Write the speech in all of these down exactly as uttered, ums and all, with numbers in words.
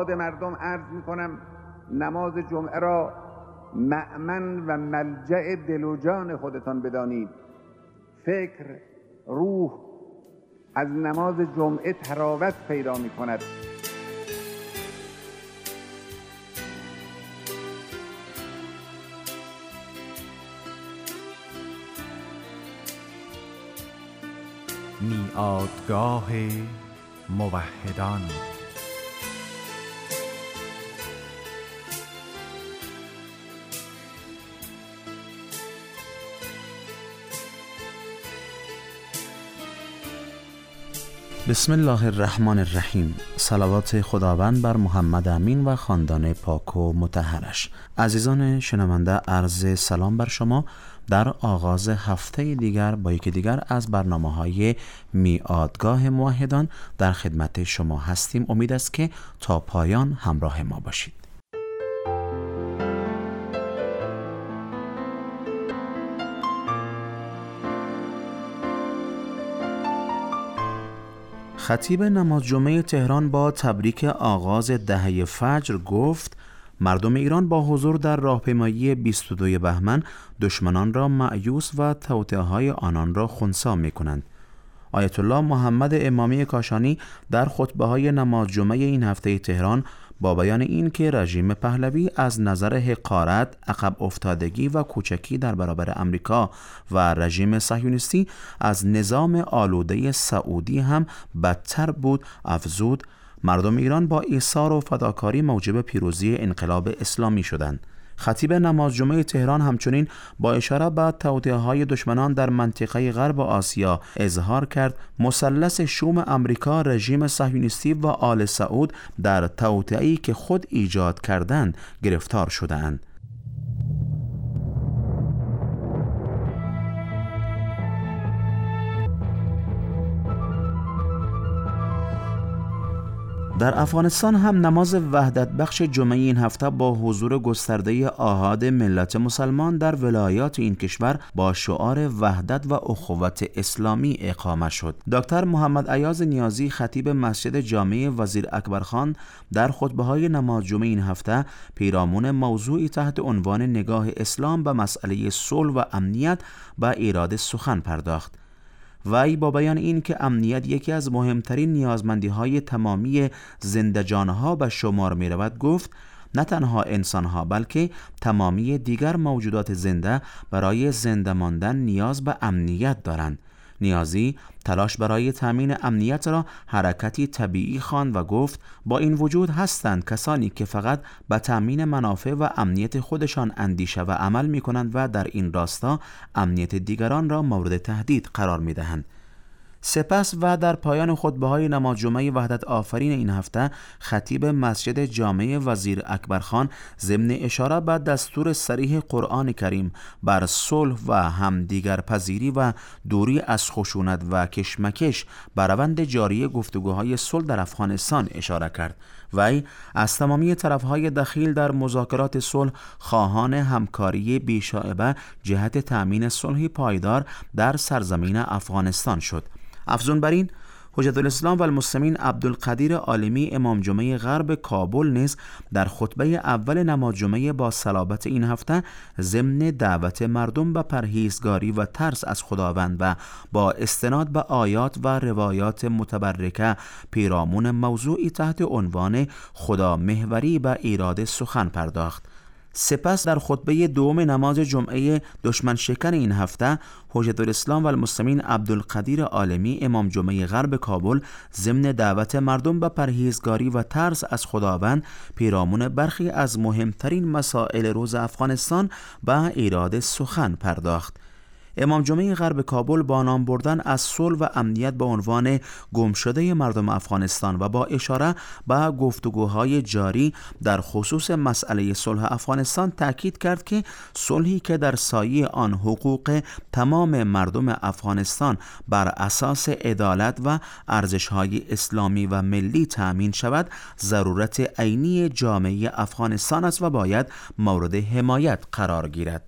افراد مردم عرض میکنم نماز جمعه را مأمن و ملجأ دل و جان خودتان بدانید. فکر، روح از نماز جمعه تراوت پیدا می کند. میعادگاه موحدان. بسم الله الرحمن الرحیم. صلوات خداوند بر محمد امین و خاندان پاک و مطهرش. عزیزان شنونده، عرض سلام بر شما در آغاز هفته دیگر با یکی دیگر از برنامه‌های میعادگاه موحدان در خدمت شما هستیم. امید است که تا پایان همراه ما باشید. خطیب نماز جمعه تهران با تبریک آغاز دهه فجر گفت: مردم ایران با حضور در راهپیمایی بیست و دو بهمن دشمنان را مأیوس و توطئه‌های آنان را خنثی می‌کنند. آیت الله محمد امامی کاشانی در خطبه‌های نماز جمعه این هفته تهران با بیان این که رژیم پهلوی از نظر حقارت، عقب افتادگی و کوچکی در برابر امریکا و رژیم صهیونیستی از نظام آلوده سعودی هم بدتر بود، افزود: مردم ایران با ایثار و فداکاری موجب پیروزی انقلاب اسلامی شدند. خطیب نماز جمعه تهران همچنین با اشاره به توطئه‌های دشمنان در منطقه غرب آسیا اظهار کرد مثلث شوم امریکا، رژیم صهیونیستی و آل سعود در توطئه‌ای که خود ایجاد کردند گرفتار شده‌اند. در افغانستان هم نماز وحدت بخش جمعه این هفته با حضور گسترده آحاد ملت مسلمان در ولایات این کشور با شعار وحدت و اخوت اسلامی اقامه شد. دکتر محمد ایاز نیازی خطیب مسجد جامع وزیر اکبرخان در خطبه‌های نماز جمعه این هفته پیرامون موضوعی تحت عنوان نگاه اسلام به مسئله صلح و امنیت به ایراد سخن پرداخت. وی با بیان این که امنیت یکی از مهمترین نیازمندی‌های تمامی زنده‌جان‌ها به شمار می‌رود گفت: نه تنها انسان‌ها بلکه تمامی دیگر موجودات زنده برای زنده ماندن نیاز به امنیت دارند. نیازی تلاش برای تامین امنیت را حرکتی طبیعی خواند و گفت: با این وجود هستند کسانی که فقط به تامین منافع و امنیت خودشان اندیشه و عمل می کنند و در این راستا امنیت دیگران را مورد تهدید قرار می دهند. سپس و در پایان خطبه‌های نماز جمعه وحدت آفرین این هفته خطیب مسجد جامع وزیر اکبرخان ضمن اشاره به دستور صریح قرآن کریم بر صلح و همدیگر پذیری و دوری از خشونت و کشمکش بر روند جاری گفتگوهای صلح در افغانستان اشاره کرد. وی از تمامی طرف‌های دخیل در مذاکرات صلح خواهان همکاری بی‌شائبه جهت تأمین صلحی پایدار در سرزمین افغانستان شد. افزون بر این، حجت الاسلام و المسلمین عبدالقدیر عالمی امام جمعه غرب کابل نیز در خطبه اول نماز جمعه با صلابت این هفته ضمن دعوت مردم به پرهیزگاری و ترس از خداوند و با استناد به آیات و روایات متبرکه پیرامون موضوعی تحت عنوان خدا محوری به ایراد سخن پرداخت. سپس در خطبه دوم نماز جمعه دشمن شکن این هفته حجت الاسلام و المسلمین عبدالقدیر عالمی امام جمعه غرب کابل ضمن دعوت مردم به پرهیزگاری و ترس از خداوند پیرامون برخی از مهمترین مسائل روز افغانستان به ایراد سخن پرداخت. امام جمعه غرب کابل با نام بردن از صلح و امنیت به عنوان گمشده مردم افغانستان و با اشاره به گفتگوهای جاری در خصوص مسئله صلح افغانستان تاکید کرد که صلحی که در سایه آن حقوق تمام مردم افغانستان بر اساس عدالت و ارزش‌های اسلامی و ملی تأمین شود ضرورت عینی جامعه افغانستان است و باید مورد حمایت قرار گیرد.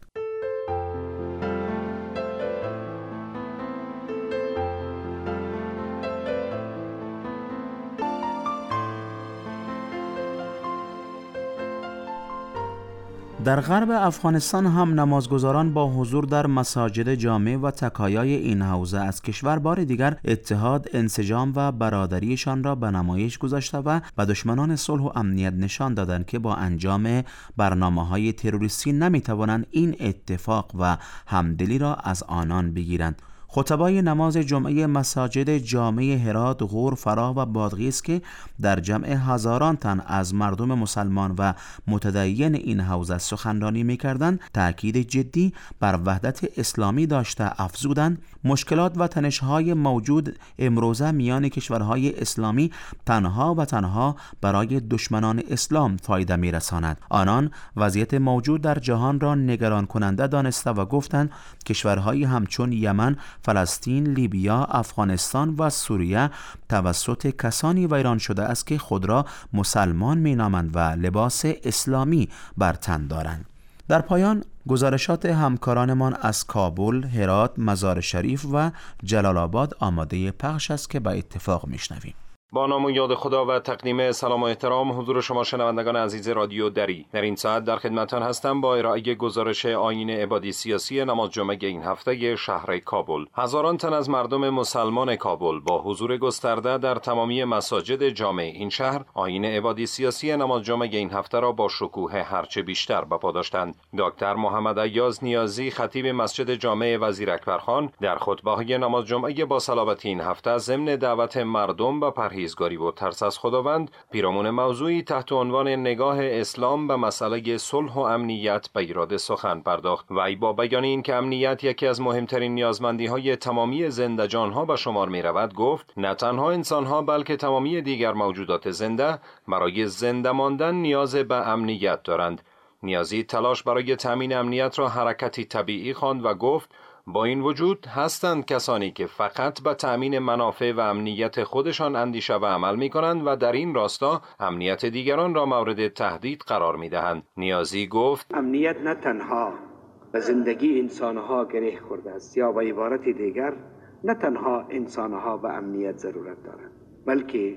در غرب افغانستان هم نمازگزاران با حضور در مساجد جامع و تکایای این حوزه از کشور بار دیگر اتحاد، انسجام و برادریشان را به نمایش گذاشته و به دشمنان صلح و امنیت نشان دادند که با انجام برنامه‌های تروریستی نمی‌توانند این اتفاق و همدلی را از آنان بگیرند. خطبای نماز جمعه مساجد جامع هرات، غور، فراه و بادغیس که در جمع هزاران تن از مردم مسلمان و متدین این حوزه سخنرانی می‌کردند، تأکید جدی بر وحدت اسلامی داشته افزودند مشکلات و تنش‌های موجود امروزه میان کشورهای اسلامی تنها و تنها برای دشمنان اسلام فایده می‌رساند. آنان وضعیت موجود در جهان را نگران کننده دانسته و گفتند کشورهای همچون یمن، فلسطین، لیبیا، افغانستان و سوریه توسط کسانی ویران شده است که خود را مسلمان می‌نامند و لباس اسلامی بر تن دارند. در پایان گزارشات همکارانمان از کابل، هرات، مزار شریف و جلال آباد آماده پخش است که به اتفاق میشنویم. با نام و یاد خدا و تقدیم سلام و احترام حضور شما شنوندگان عزیز رادیو دری. در این ساعت در خدمتتان هستم با ارائه گزارش آیین عبادی سیاسی نماز جمعه این هفته شهر کابل. هزاران تن از مردم مسلمان کابل با حضور گسترده در تمامی مساجد جامع این شهر آیین عبادی سیاسی نماز جمعه این هفته را با شکوه هرچه بیشتر بپا داشتند. دکتر محمد ایاز نیازی خطیب مسجد جامع وزیر اکبرخان در خطبه‌های نماز جمعه با صلوات این هفته ضمن دعوت مردم به پرهیزگاری و ترس از خداوند پیرامون موضوعی تحت عنوان نگاه اسلام به مسئله صلح و امنیت به ایراد سخن پرداخت. وی با بیان این که امنیت یکی از مهمترین نیازمندی‌های تمامی زنده جان‌ها به شمار می‌رود گفت نه تنها انسان‌ها بلکه تمامی دیگر موجودات زنده برای زنده ماندن نیاز به امنیت دارند. نیازی تلاش برای تامین امنیت را حرکتی طبیعی خواند و گفت با این وجود هستند کسانی که فقط به تأمین منافع و امنیت خودشان اندیشه و عمل می کنند و در این راستا امنیت دیگران را مورد تهدید قرار می دهند. نیازی گفت امنیت نه تنها به زندگی انسانها گره خورده است یا به عبارت دیگر نه تنها انسانها به امنیت ضرورت دارند، بلکه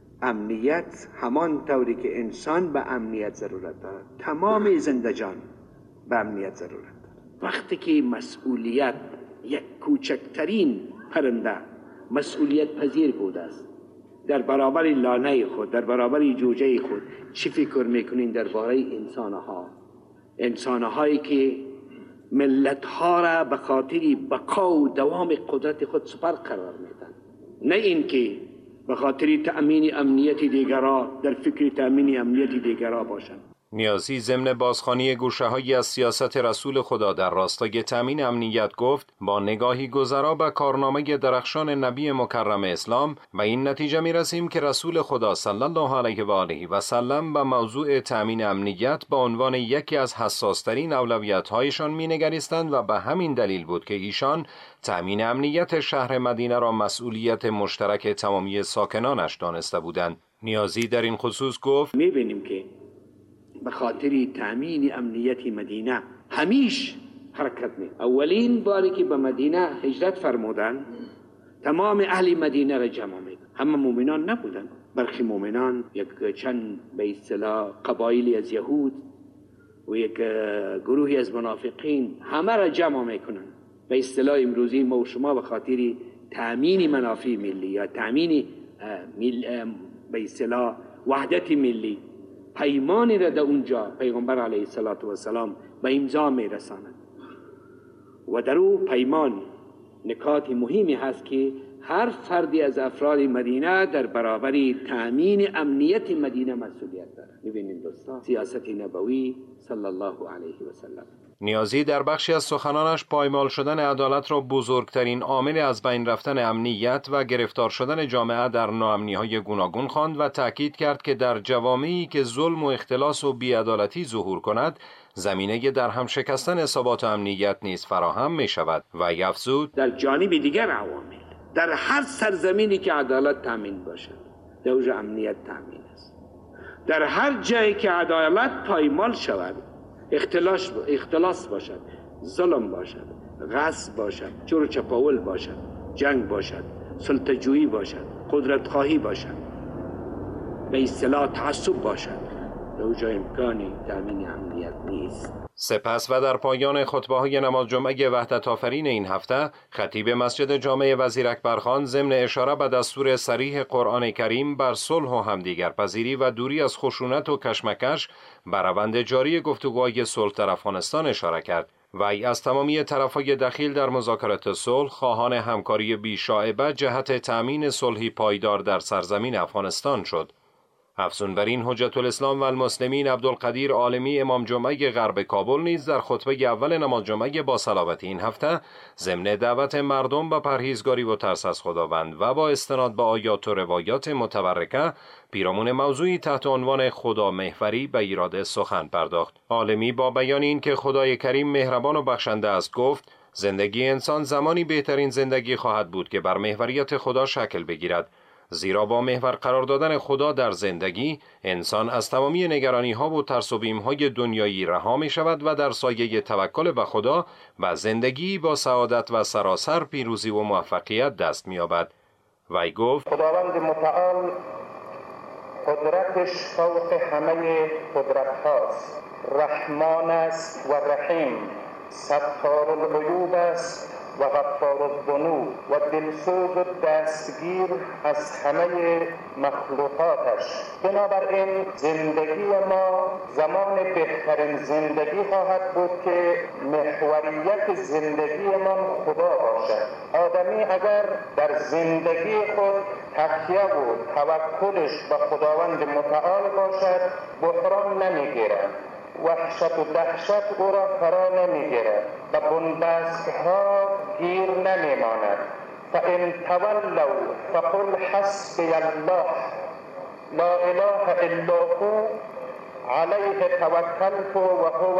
امنیت همان طوری که انسان به امنیت ضرورت دارد تمام زنده جان به امنیت ضرورت دارد. وقتی که مسئولیت یک کوچکترین پرنده مسئولیت پذیر بوده است در برابر لانه خود، در برابر جوجه خود، چی فکر میکنین درباره انسانها؟ انسانهایی که ملتها را به خاطر بقا و دوام قدرت خود سپر قرار میدن، نه این که به خاطر تأمین امنیت دیگران در فکر تأمین امنیت دیگران باشند. نیازی ضمن بازخوانی گوشه‌هایی از سیاست رسول خدا در راستای تامین امنیت گفت با نگاهی گذرا به کارنامه درخشان نبی مکرم اسلام و این نتیجه می رسیم که رسول خدا صلی الله علیه و آله و سلم به موضوع تامین امنیت به عنوان یکی از حساس‌ترین اولویت‌هایشان می‌نگریستند و به همین دلیل بود که ایشان تامین امنیت شهر مدینه را مسئولیت مشترک تمامی ساکنانش دانسته بودند. نیازی در این خصوص گفت می‌بینیم که به خاطر تامین امنیت مدینه همیش حرکت می. اولین باری که به مدینه هجرت فرمودن تمام اهل مدینه را جمع می. همه مؤمنان نبودن، برخی مؤمنان یک چند به اصطلاح قبایلی از یهود و یک گروهی از منافقین همه را جمع میکنن. به اصطلاح امروزی ما و شما به خاطر تامین منافع ملی یا تامین به اصطلاح وحدت ملی پیمانی را در اونجا پیغمبر علیه السلام به امضا می رساند و در او پیمان نکات مهمی هست که هر فردی از افراد مدینه در برابر تامین امنیت مدینه مسئولیت دارد. می‌بینید دوستان سیاست نبوی صلی الله علیه و سلم. نیازی در بخشی از سخنانش پایمال شدن عدالت را بزرگترین عامل از بین رفتن امنیت و گرفتار شدن جامعه در ناامنی‌های گوناگون خواند و تأکید کرد که در جوامعی که ظلم و اختلاس و بی‌عدالتی ظهور کند زمینه در هم شکستن ثبات و امنیت نیز فراهم می شود و افزود در جانب دیگر عوامل در هر سرزمینی که عدالت تامین باشد دوج امنیت تامین است. در هر جایی که عدالت پایمال شود اختلاس اختلاس باشد، ظلم باشد، غصب باشد، چور و چپاول باشد، جنگ باشد، سلطه‌جویی باشد، قدرت خواهی باشد، به اصطلاح تعصب باشد، به اوجا امکانی تامین امنیت نیست. سپس و در پایان خطبه‌های نماز جمعه وحدت آفرین این هفته، خطیب مسجد جامع وزیر اکبرخان ضمن اشاره به دستور صریح قرآن کریم بر صلح و همدیگرپذیری و دوری از خشونت و کشمکش بر روند جاری گفتگوهای صلح در افغانستان اشاره کرد. وی از تمامی طرفهای دخیل در مذاکرات صلح خواهان همکاری بی‌شائبه جهت تأمین صلحی پایدار در سرزمین افغانستان شد. افزون بر این، حجت الاسلام و المسلمین عبدالقدیر عالمی امام جمعه غرب کابل نیز در خطبه اول نماز جمعه با صلوات این هفته ضمن دعوت مردم به پرهیزگاری و ترس از خداوند و با استناد به آیات و روایات متبرکه پیرامون موضوعی تحت عنوان خدا محوری به ایراد سخن پرداخت. عالمی با بیان این که خدای کریم مهربان و بخشنده است گفت: زندگی انسان زمانی بهترین زندگی خواهد بود که بر محوریت خدا شکل بگیرد، زیرا با محور قرار دادن خدا در زندگی انسان از تمامی نگرانی ها و ترس و بیم های دنیایی رها می شود و در سایه توکل به خدا و زندگی با سعادت و سراسر پیروزی و موفقیت دست می یابد. وی گفت: خداوند متعال قدرتش فوق همه قدرت هاست، رحمان است و رحیم، ستار العیوب است و غفار الذنوب و دلسوز و دستگیر از همه مخلوقاتش. بنابراین زندگی ما زمان بهترین زندگی خواهد بود که محوریت زندگی ما خدا باشد. آدمی اگر در زندگی خود تکیه و توکلش به خداوند متعال باشد، بحران نمیگیرد، وحشت و دهشت او را فرا نمیگیرد و بنبستها گیر نمیماند. فان تولوا فقل حسبی الله لا اله الا هو علیه توکلت و هو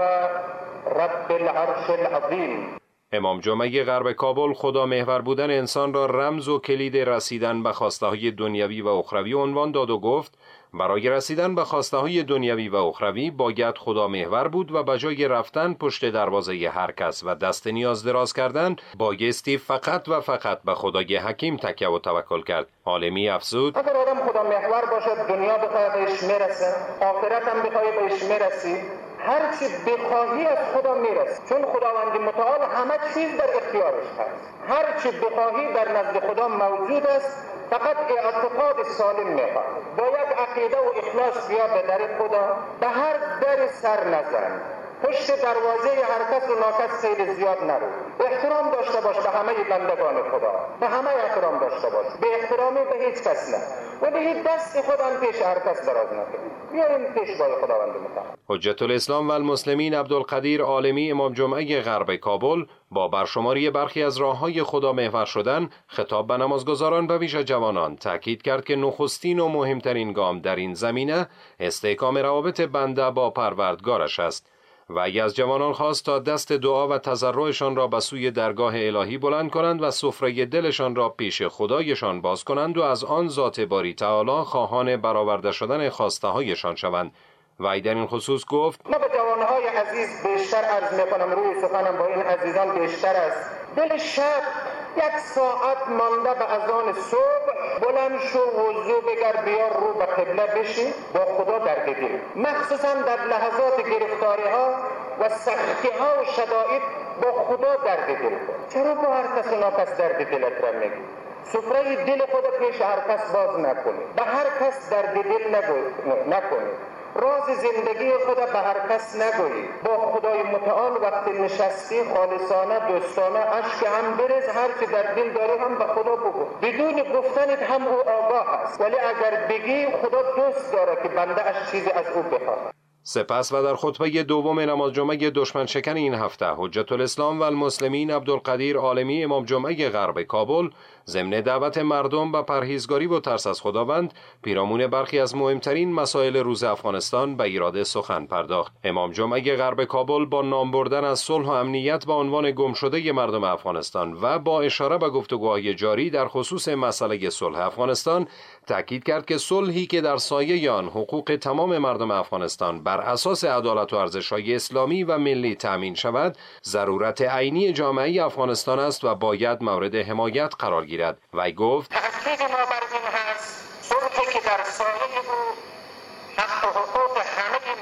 رب العرش العظیم. امام جمعه غرب کابل خدا محور بودن انسان را رمز و کلید رسیدن به خواسته‌های دنیوی و اخروی عنوان داد و گفت: برای رسیدن به خواسته‌های دنیوی و اخروی باید خدا محور بود و به جای رفتن پشت دروازه هر کس و دست نیاز دراز کردن بایستی فقط و فقط به خدای حکیم تکیه و توکل کرد. عالمی افزود: اگر آدم خدا محور باشد، دنیا بخواد بهش میرسه، آخرت هم بخواد بهش میرسی، هر چی بخواهی از خدا میرسی، چون خداوند متعال همه چیز در اختیارش هست. هر چی بخواهی در نزد خدا موجود است، فقط اعتقاد سالم میخواد. باید عقیده و اخلاص بیا به در خدا، به هر در سر نزن، پشت دروازه هر کس و ناکس خیلی زیاد نرو. احترام داشته باش به همه بندگان خدا، به همه احترام داشته باش، به احترامی به هیچ کس نه، ولی هیچ دست خودم پیش هر کس دراز نکنی. بیاییم پیش بای خداوند متعال. حجت الاسلام و المسلمین عبدالقدیر عالمی امام جمعه غرب کابل با برشماری برخی از راه‌های خدا محور شدن خطاب به نمازگزاران به ویژه جوانان تاکید کرد که نخستین و مهمترین گام در این زمینه استحکام روابط بنده با پروردگارش است. و از جوانان خواست تا دست دعا و تضرعشان را به سوی درگاه الهی بلند کنند و سفره دلشان را پیش خدایشان باز کنند و از آن ذات باری تعالی خواهان برآورده شدن خواسته هایشان شوند. و در این خصوص گفت: من به جوانهای عزیز بیشتر عرض میکنم، روی سخنم با این عزیزان بیشتر است. دل شب یک ساعت مانده به اذان صبح بلند شو، وضو بگر، بیار رو به قبله بشی، با خدا درد دل، مخصوصا در لحظات گرفتاری ها و سختی ها و شدائد با خدا درد دل کن. چرا با هر کس و ناکس درد دلت را میگی؟ سفره دل خود پیش هر کس باز نکنی، به هر کس درد دل نکنی، راز زندگی خود به هر کس نگویی. با خدای متعال وقتی نشستی خالصانه دوستانه اشک هم بریز، هر چی در دل داری هم به خدا بگو، بدون گفتنت هم او آگاه است، ولی اگر بگی خدا دوست داره که بنده اش چیزی از او بخواد. سپس و در خطبه دوم نماز جمعه دشمن شکن این هفته حجت الاسلام و المسلمین عبدالقدیر عالمی امام جمعه غرب کابل ضمن دعوت مردم به پرهیزگاری و ترس از خداوند پیرامون برخی از مهمترین مسائل روز افغانستان به ایراد سخن پرداخت. امام جمعه غرب کابل با نام بردن از صلح و امنیت به عنوان گمشده مردم افغانستان و با اشاره به گفتگوهای جاری در خصوص مسئله صلح افغانستان تاکید کرد که صلحی که در سایه آن حقوق تمام مردم افغانستان بر اساس عدالت و ارزش‌های اسلامی و ملی تامین شود ضرورت عینی جامعه افغانستان است و باید مورد حمایت قرار گیرد. وی گفت: تأکید ما بر این هست صلحی که در سایه او حق و حقوق همه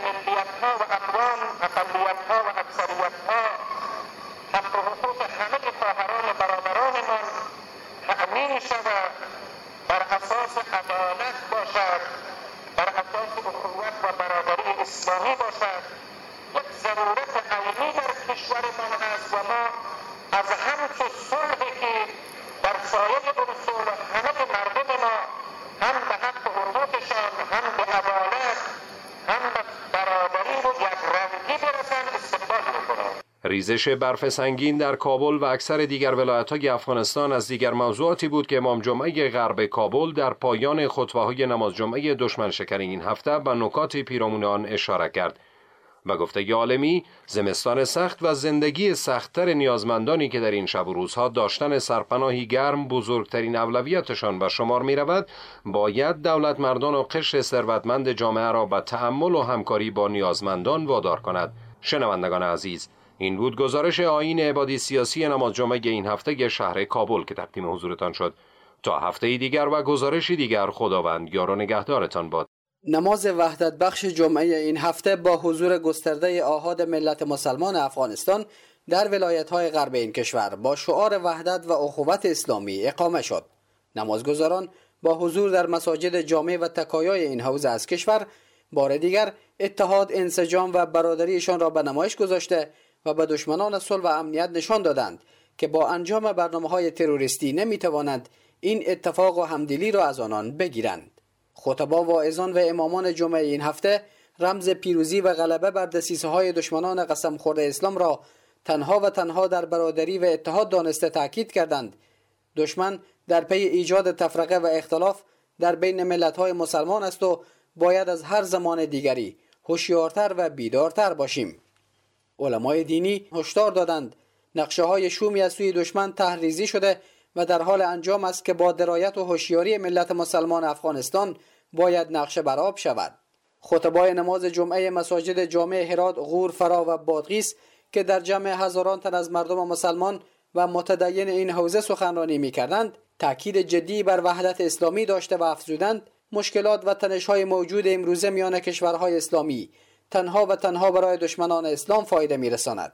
اسلامی باشد یک ضرورت عینی در کشورمان است و ما از همچو صلحی که در سایه اون صلح همه مردم ما هم به حق حقوقشان هم به عدالت هم به برابری و یکرنگی برسند استقبال میکنند. ریزش برف سنگین در کابل و اکثر دیگر ولایت‌های افغانستان از دیگر موضوعاتی بود که امام جمعه غرب کابل در پایان خطبه‌های نماز جمعه دشمن شکن این هفته به نکات پیرامون آن اشاره کرد. و گفته عالمی، زمستان سخت و زندگی سخت‌تر نیازمندانی که در این شب و روزها داشتن سرپناهی گرم بزرگترین اولویتشان به شمار می رود، باید دولت مردان و قشر ثروتمند جامعه را به تأمل و همکاری با نیازمندان وادار کند. شنوندگان عزیز، این بود گزارش آیین عبادی سیاسی نماز جمعه این هفته شهر کابل که تقدیم حضورتان شد. تا هفته دیگر و گزارشی دیگر، خداوند یار و نگهدارتان باد. نماز وحدت بخش جمعه این هفته با حضور گسترده آحاد ملت مسلمان افغانستان در ولایت‌های غرب این کشور با شعار وحدت و اخوت اسلامی اقامه شد. نمازگزاران با حضور در مساجد جامع و تکایای این حوزه از کشور بار دیگر اتحاد، انسجام و برادریشان را به نمایش گذاشته و به دشمنان صلح و امنیت نشان دادند که با انجام برنامه‌های تروریستی نمی‌توانند این اتفاق و همدلی را از آنان بگیرند. خطبا، واعظان و امامان جمعه این هفته رمز پیروزی و غلبه بر دسیسه‌های دشمنان قسم خورده اسلام را تنها و تنها در برادری و اتحاد دانسته تاکید کردند. دشمن در پی ایجاد تفرقه و اختلاف در بین ملت‌های مسلمان است و باید از هر زمان دیگری هوشیارتر و بیدارتر باشیم. علمای دینی هشدار دادند نقشه‌های شومی از سوی دشمن تحریزی شده و در حال انجام است که با درایت و هوشیاری ملت مسلمان افغانستان باید نقشه برآب شود. خطبای نماز جمعه مساجد جامع هرات، غور، فرا و بادغیس که در جمع هزاران تن از مردم مسلمان و متدین این حوزه سخنرانی می‌کردند، تاکید جدی بر وحدت اسلامی داشته و افزودند مشکلات و تنش‌های موجود امروزه میان کشورهای اسلامی تنها و تنها برای دشمنان اسلام فایده می‌رساند.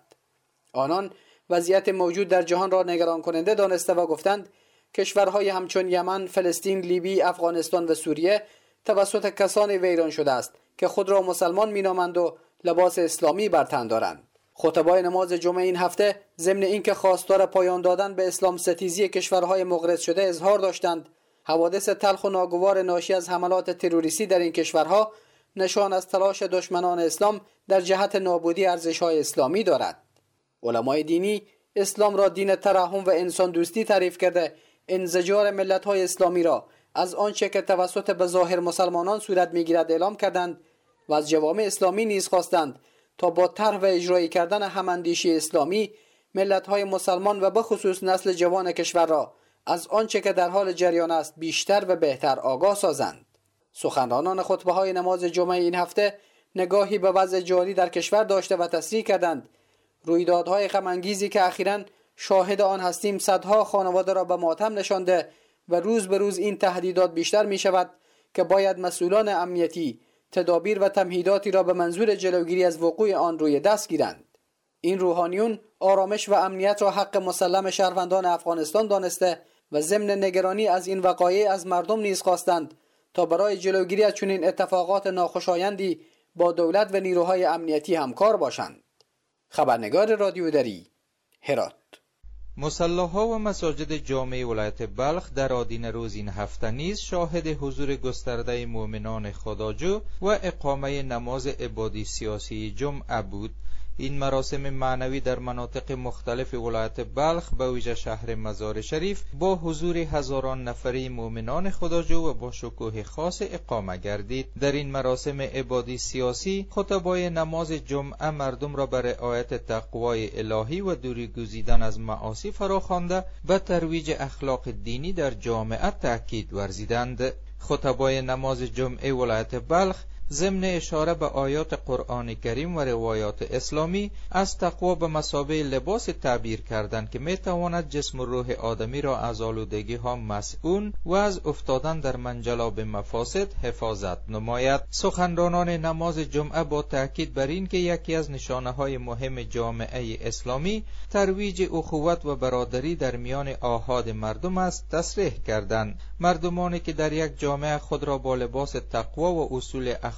آنان وضعیت موجود در جهان را نگران کننده دانسته و گفتند کشورهای همچون یمن، فلسطین، لیبی، افغانستان و سوریه توسط کسانی ویران شده است که خود را مسلمان مینامند و لباس اسلامی بر تن دارند. خطبای نماز جمعه این هفته ضمن اینکه خواستار پایان دادن به اسلام ستیزی کشورهای مغرض شده اظهار داشتند حوادث تلخ و ناگوار ناشی از حملات تروریستی در این کشورها نشان از تلاش دشمنان اسلام در جهت نابودی ارزش‌های اسلامی دارد. علمای دینی اسلام را دین ترحم و انسان دوستی تعریف کرده انزجار ملت‌های اسلامی را از آنچه که توسط به ظاهر مسلمانان صورت می‌گیرد اعلام کردند و از جوامع اسلامی نیز خواستند تا با طرح و اجرایی کردن هماندیشی اسلامی ملت‌های مسلمان و به خصوص نسل جوان کشور را از آنچه که در حال جریان است بیشتر و بهتر آگاه سازند. سخنرانان خطبه‌های نماز جمعه این هفته نگاهی به وضع جاری در کشور داشته و تصریح کردند رویدادهای غم‌انگیزی که اخیراً شاهد آن هستیم صدها خانواده را به ماتم نشانده و روز به روز این تهدیدات بیشتر می شود که باید مسئولان امنیتی تدابیر و تمهیداتی را به منظور جلوگیری از وقوع آن روی دست گیرند. این روحانیون آرامش و امنیت را حق مسلم شهروندان افغانستان دانسته و ضمن نگرانی از این وقایع از مردم نیز خواستند تا برای جلوگیری از چنین اتفاقات ناخوشایندی با دولت و نیروهای امنیتی همکار باشند. خبرنگار رادیو دری، هرات. مصلاها و مساجد جامع ولایت بلخ در آدین روز این هفته نیز شاهد حضور گسترده مؤمنان خداجو و اقامه نماز عبادی سیاسی جمعه بود. این مراسم معنوی در مناطق مختلف ولایت بلخ به ویژه شهر مزار شریف با حضور هزاران نفری مؤمنان خداجو و با شکوه خاص اقامه گردید. در این مراسم عبادی سیاسی خطبای نماز جمعه مردم را بر رعایت تقوای الهی و دوری گزیدن از معاصی فراخوانده به ترویج اخلاق دینی در جامعه تاکید ورزیدند. خطبای نماز جمعه ولایت بلخ ضمن اشاره به آیات قرآن کریم و روایات اسلامی از تقوا به مثابه لباس تعبیر کردند که می تواند جسم و روح آدمی را از آلودگی ها مسئول و از افتادن در منجلاب مفاسد حفاظت نماید. سخنرانان نماز جمعه با تاکید بر این که یکی از نشانه های مهم جامعه اسلامی ترویج اخوت و برادری در میان آحاد مردم است تصریح کردند. مردمانی که در یک جامعه خود را با لباس تقوا و اصول اخلاق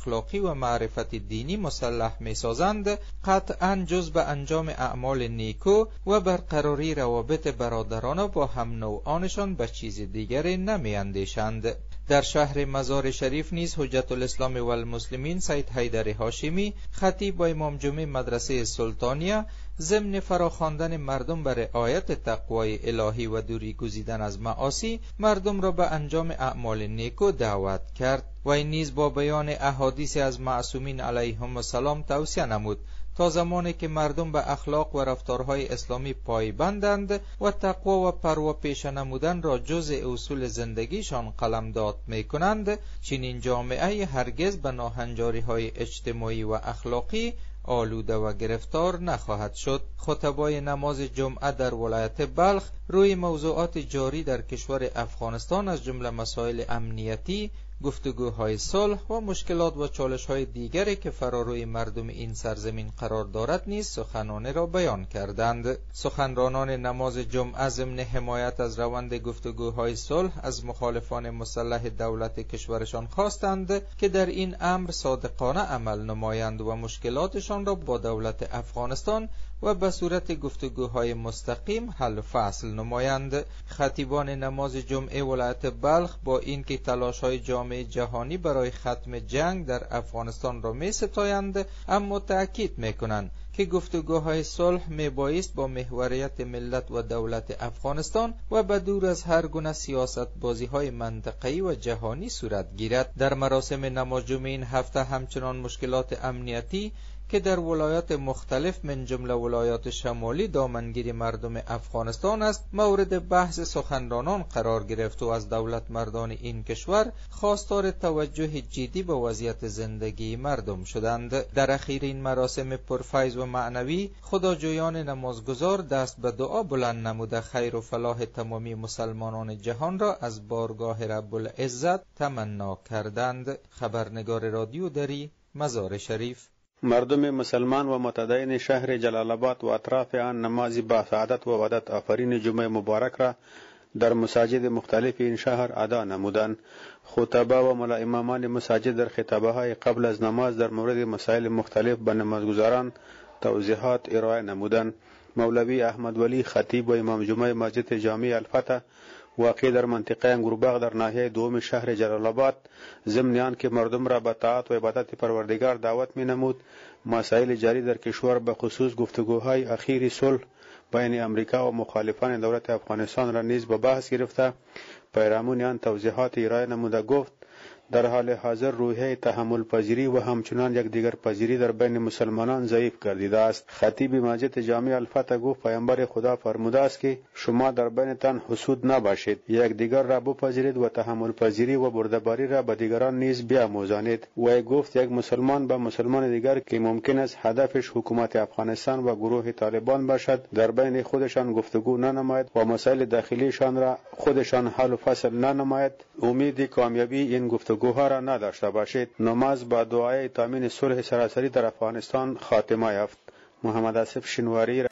اخلاقی و معرفت دینی مسلح می سازند، قطعاً جز به انجام اعمال نیکو و برقراری روابط برادرانه با هم نوعانشان به چیز دیگری نمی اندیشند. در شهر مزار شریف نیز حجت الاسلام و المسلمین سید حیدر هاشمی، خطیب و امام جمعه مدرسه سلطانیه، ضمن فراخواندن مردم بر رعایت تقوای الهی و دوری گزیدن از معاصی، مردم را به انجام اعمال نیکو دعوت کرد و این نیز با بیان احادیث از معصومین علیهم السلام توصیه نمود تا زمانی که مردم به اخلاق و رفتارهای اسلامی پایبندند و تقوا و پروا پیشه نمودن را جزء اصول زندگیشان قلمداد می کنند، چنین جامعه هرگز به ناهنجاری‌های اجتماعی و اخلاقی آلوده و گرفتار نخواهد شد. خطبای نماز جمعه در ولایت بلخ روی موضوعات جاری در کشور افغانستان از جمله مسائل امنیتی، گفتگوهای صلح و مشکلات و چالش‌های دیگری که فراروی مردم این سرزمین قرار دارد نیز سخنانی را بیان کردند. سخنرانان نماز جمعه ضمن حمایت از روند گفتگوهای صلح از مخالفان مسلح دولت کشورشان خواستند که در این امر صادقانه عمل نمایند و مشکلاتشان را با دولت افغانستان و به صورت گفتگوهای مستقیم حل فصل نمایند. خطیبان نماز جمعه ولایت بلخ با اینکه تلاش‌های جامعه جهانی برای ختم جنگ در افغانستان را می ستایند، اما تأکید می کنند که گفتگوهای صلح می بایست با محوریت ملت و دولت افغانستان و به دور از هر گونه سیاست بازی های منطقه‌ای و جهانی صورت گیرد. در مراسم نماز جمعه این هفته همچنان مشکلات امنیتی که در ولایات مختلف من جمله ولایات شمالی دامنگیر مردم افغانستان است مورد بحث سخنرانان قرار گرفت و از دولت مردان این کشور خواستار توجه جدی به وضعیت زندگی مردم شدند. در اخیر این مراسم پرفیض و معنوی خداجویان نمازگزار دست به دعا بلند نموده خیر و فلاح تمامی مسلمانان جهان را از بارگاه رب العزت تمنا کردند. خبرنگار رادیو دری، مزار شریف. مردم مسلمان و متدین شهر جلال آباد و اطراف آن نماز با سعادت و وحدت آفرین جمعه مبارک را در مساجد مختلف این شهر ادا نمودند. خطبه و ملا امامان مساجد در خطبه های قبل از نماز در مورد مسائل مختلف به نمازگزاران توضیحات ارائه نمودند. مولوی احمد ولی خطیب و امام جمعه مسجد جامع الفتح واقع در منطقه انگورباغ در ناحیه دوم شهر جلال آباد ضمن آنکه مردم را به طاعت و عبادت پروردگار دعوت می نمود، مسائل جاری در کشور به خصوص گفتگوهای اخیر صلح بین امریکا و مخالفان دولت افغانستان را نیز به بحث گرفته پیرامون آن توضیحات ارائه نموده. گفت در حال حاضر روحیه تحمل پذیری و همچنان یک دیگر پذیری در بین مسلمانان ضعیف گردیده است. خطیب مسجد جامع الفتح گفت پیامبر خدا فرموده است که شما در بینتان حسود نباشید، یک دیگر را بپذیرید و تحمل پذیری و بردباری را به دیگران نیز بیاموزانید. و گفت یک مسلمان به مسلمان دیگر که ممکن است هدفش حکومت افغانستان و گروه طالبان باشد در بین خودشان گفتگو ننماید و مسائل داخلیشان را خودشان حل و فصل ننماید، امید کامیابی این گفتگوها را نداشته باشید. نماز با دعای تامین صلح سراسری در افغانستان خاتمه یافت. محمد آصف شنواری.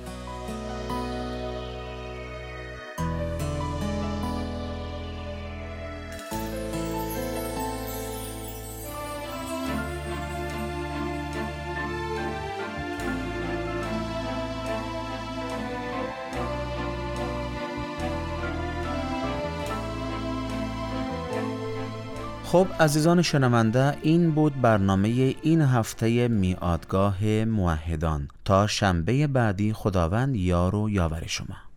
خب عزیزان شنونده، این بود برنامه این هفته میعادگاه موحدان. تا شنبه بعدی خداوند یار و یاور شما.